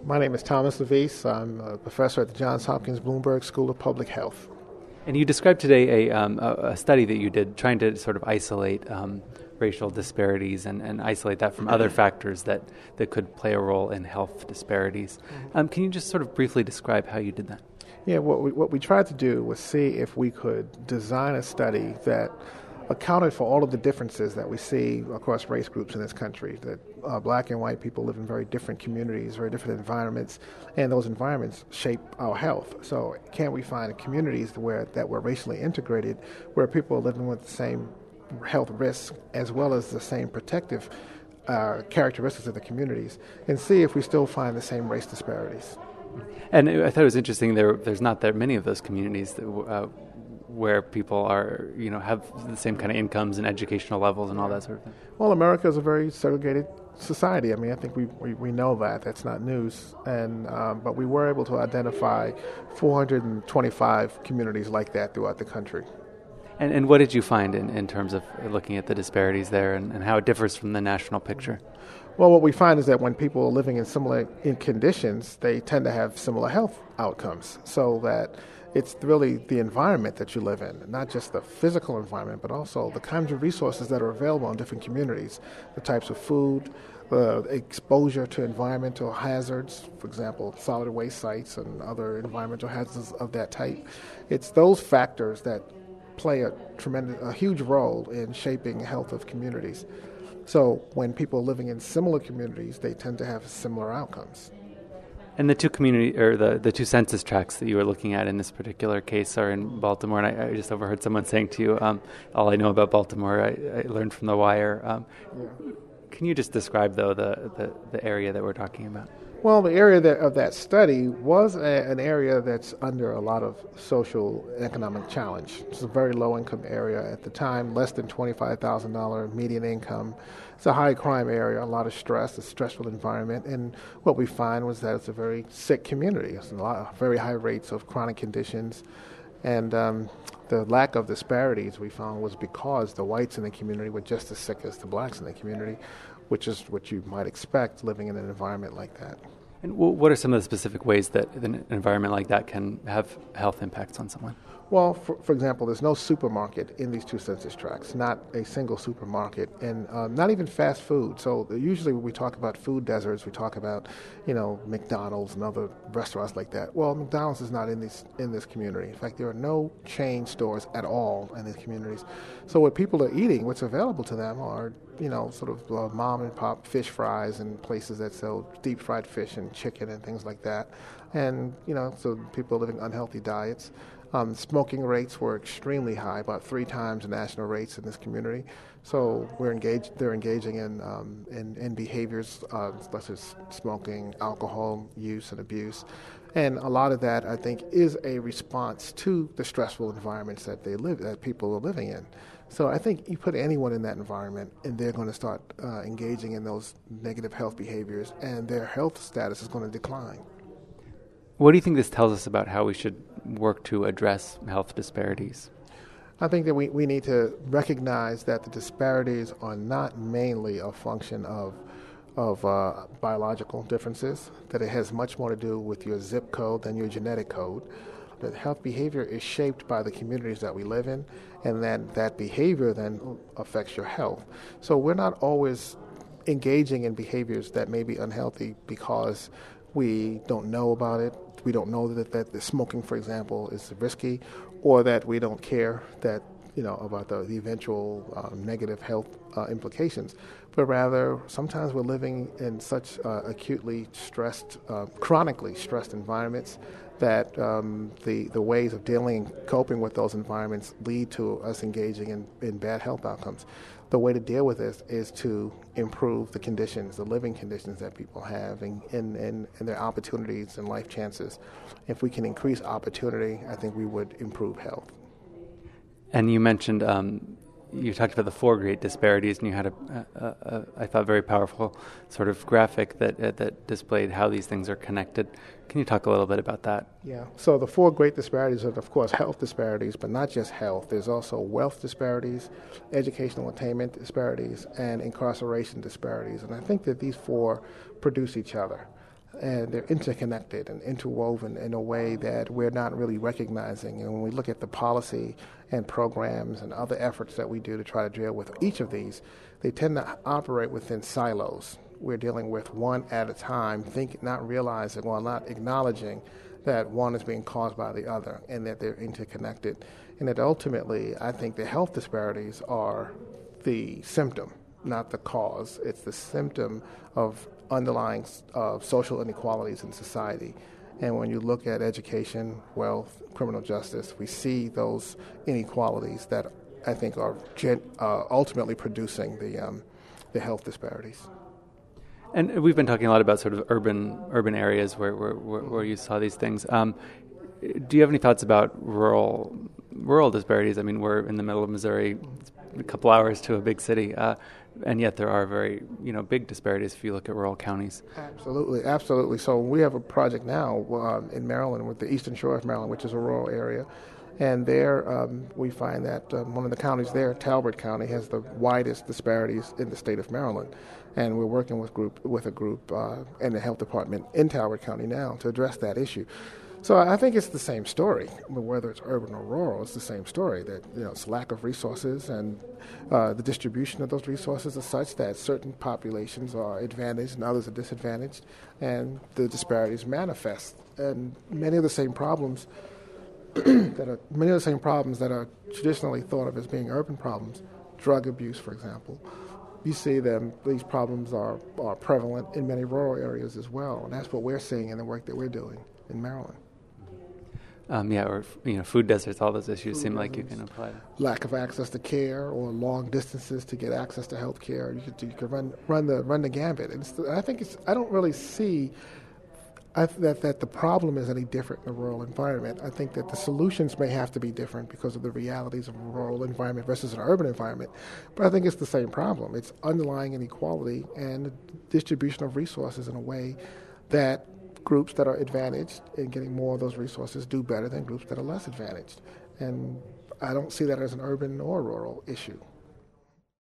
My name is Thomas Levice. I'm a professor at the Johns Hopkins Bloomberg School of Public Health. And you described today a study that you did trying to sort of isolate racial disparities and isolate that from other factors that could play a role in health disparities. Can you just sort of briefly describe how you did that? Yeah, what we tried to do was see if we could design a study that accounted for all of the differences that we see across race groups in this country, that black and white people live in very different communities, very different environments, and those environments shape our health. So can we find communities that were racially integrated, where people are living with the same health risks as well as the same protective characteristics of the communities, and see if we still find the same race disparities. And I thought it was interesting, there's not that many of those communities that where people are, have the same kind of incomes and educational levels and all that sort of thing? Well, America is a very segregated society. I mean, I think we know that. That's not news. And but we were able to identify 425 communities like that throughout the country. And what did you find in terms of looking at the disparities there and how it differs from the national picture? Well, what we find is that when people are living in similar conditions, they tend to have similar health outcomes. So that it's really the environment that you live in, not just the physical environment, but also the kinds of resources that are available in different communities, the types of food, the exposure to environmental hazards, for example, solid waste sites and other environmental hazards of that type. It's those factors that play a huge role in shaping health of communities. So when people are living in similar communities, they tend to have similar outcomes. And the two the two census tracts that you were looking at in this particular case are in Baltimore. And I just overheard someone saying to you, all I know about Baltimore, I learned from The Wire. Can you just describe, though, the area that we're talking about? Well, the area of that study was an area that's under a lot of social and economic challenge. It's a very low-income area at the time, less than $25,000 median income. It's a high-crime area, a lot of stress, a stressful environment. And what we find was that it's a very sick community. It's very high rates of chronic conditions. And the lack of disparities we found was because the whites in the community were just as sick as the blacks in the community, which is what you might expect living in an environment like that. And what are some of the specific ways that an environment like that can have health impacts on someone? Well, for example, there's no supermarket in these two census tracts, not a single supermarket, and not even fast food. So usually when we talk about food deserts, we talk about, McDonald's and other restaurants like that. Well, McDonald's is not in this community. In fact, there are no chain stores at all in these communities. So what people are eating, what's available to them are, sort of mom and pop fish fries and places that sell deep fried fish and chicken and things like that. And, so people are living unhealthy diets. Smoking rates were extremely high, about 3 times the national rates in this community. So they're engaging in behaviors such as smoking, alcohol use and abuse. And a lot of that, I think, is a response to the stressful environments that people are living in. So I think you put anyone in that environment, and they're going to start engaging in those negative health behaviors, and their health status is going to decline. What do you think this tells us about how we should work to address health disparities? I think that we need to recognize that the disparities are not mainly a function of biological differences, that it has much more to do with your zip code than your genetic code, that health behavior is shaped by the communities that we live in, and that behavior then affects your health. So we're not always engaging in behaviors that may be unhealthy because we don't know about it. We don't know that the smoking, for example, is risky, or that we don't care that about the eventual negative health implications. But rather, sometimes we're living in such acutely stressed, chronically stressed environments that the ways of coping with those environments lead to us engaging in bad health outcomes. The way to deal with this is to improve the living conditions that people have and their opportunities and life chances. If we can increase opportunity, I think we would improve health. And you mentioned, you talked about the 4 great disparities, and you had I thought, very powerful sort of graphic that displayed how these things are connected. Can you talk a little bit about that? Yeah. So the 4 great disparities are, of course, health disparities, but not just health. There's also wealth disparities, educational attainment disparities, and incarceration disparities. And I think that these 4 produce each other. and they're interconnected and interwoven in a way that we're not really recognizing. And when we look at the policy and programs and other efforts that we do to try to deal with each of these, they tend to operate within silos. We're dealing with one at a time, not realizing, not acknowledging that one is being caused by the other and that they're interconnected. And that ultimately, I think the health disparities are the symptom, not the cause. It's the symptom of underlying social inequalities in society. And when you look at education, wealth, criminal justice, we see those inequalities that I think are ultimately producing the health disparities. And we've been talking a lot about sort of urban areas where you saw these things. Do you have any thoughts about rural disparities? I mean, we're in the middle of Missouri, it's a couple hours to a big city, and yet there are very big disparities if you look at rural counties. Absolutely. So we have a project now in Maryland with the Eastern Shore of Maryland, which is a rural area. And there we find that one of the counties there, Talbot County, has the widest disparities in the state of Maryland. And we're working with a group in the health department in Talbot County now to address that issue. So I think it's the same story, whether it's urban or rural. It's the same story that it's lack of resources, and the distribution of those resources is such that certain populations are advantaged and others are disadvantaged, and the disparities manifest. And many of the same problems that are traditionally thought of as being urban problems, drug abuse, for example. You see these problems are prevalent in many rural areas as well, and that's what we're seeing in the work that we're doing in Maryland. Or food deserts, all those issues seem like you can apply. Lack of access to care or long distances to get access to health care. You could run the gambit. I don't really see that the problem is any different in a rural environment. I think that the solutions may have to be different because of the realities of a rural environment versus an urban environment. But I think it's the same problem. It's underlying inequality and the distribution of resources in a way that groups that are advantaged in getting more of those resources do better than groups that are less advantaged. And I don't see that as an urban or rural issue.